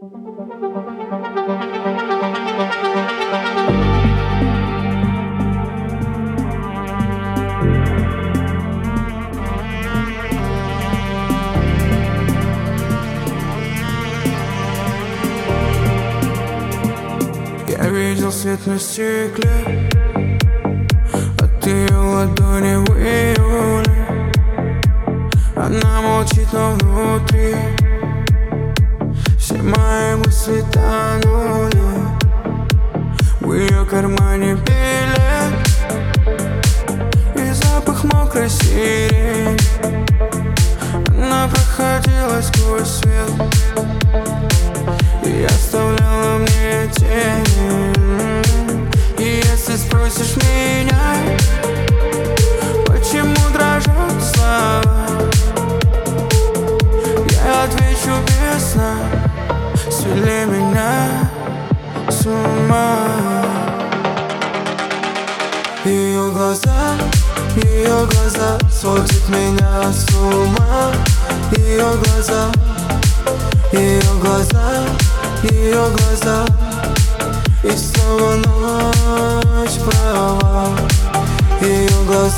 Я видел свет на стекле от ее ладони в июле. Она молчит, но внутри все мои мысли тонули. В ее кармане билет и запах мокрой сирени. Она проходила сквозь свет и оставляла мне тени. И если спросишь меня, почему дрожат слова, я отвечу: весна свели меня с ума. Ее глаза сводят меня с ума. Ее глаза, и снова ночь права. Ее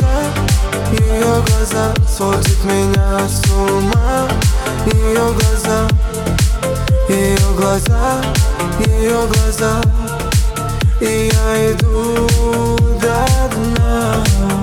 глаза сводят меня с ума. Ее глаза, и я иду до дна.